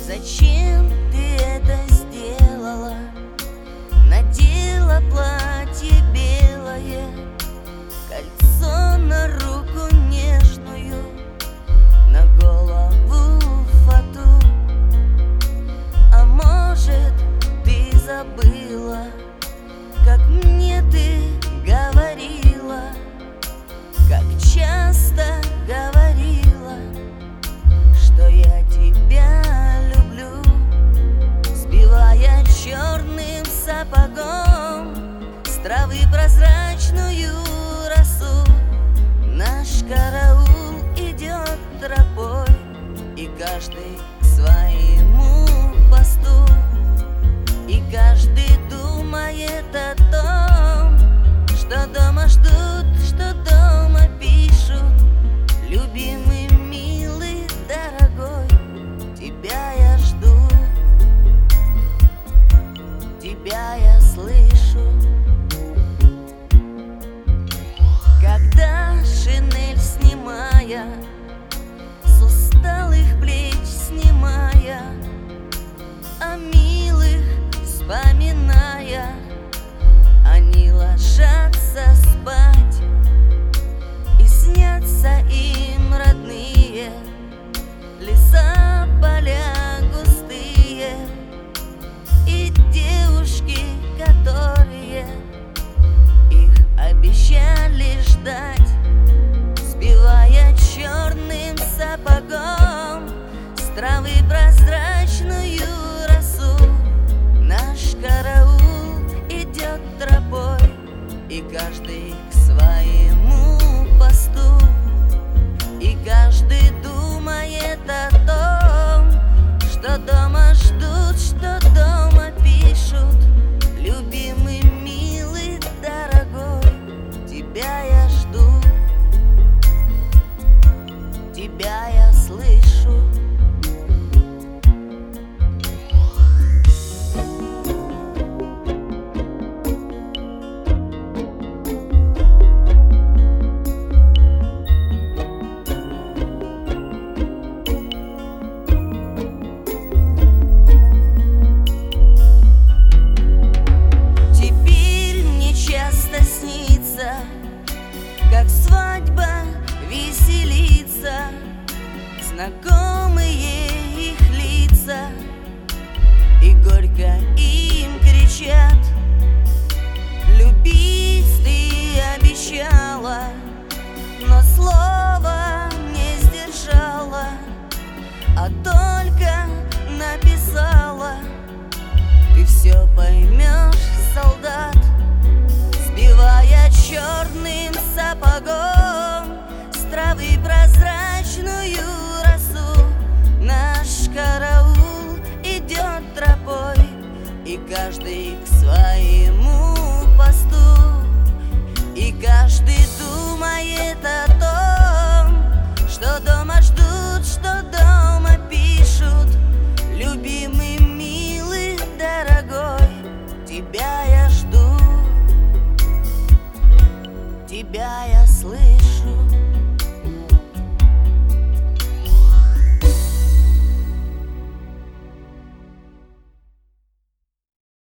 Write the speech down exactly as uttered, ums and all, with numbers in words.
Зачем ты это сделала? Надела платье белое, кольцо на руку нежную, на голову фату. А может, ты забыла, как мне ты говорила, как часто говорила, что я тебя люблю, сбивая черным сапогом с травы прозрачную росу. Наш караул идет тропой, и каждый к своему посту, и каждый думает о том, что дома ждут, что дома пишут. Любимый, милый, дорогой, тебя я жду, тебя я слышу. Когда шинель снимая, с усталых плеч снимая, о милых вспоминая, они ложатся спать, и снятся им родные леса, поля густые, и девушки, которые их обещали ждать, сбивая черным сапогом с травы прозрачную росу. Наш караул идет тропой, и каждый к своему посту, и каждый думает о том, что дома ждут, что дома пишут. Любимый, милый, дорогой, тебя я жду, тебя я слышу. Как свадьба веселится, знакомые их лица, и горько им кричат: любить ты обещала, но слова не сдержала, а только написала. Ты все поймешь.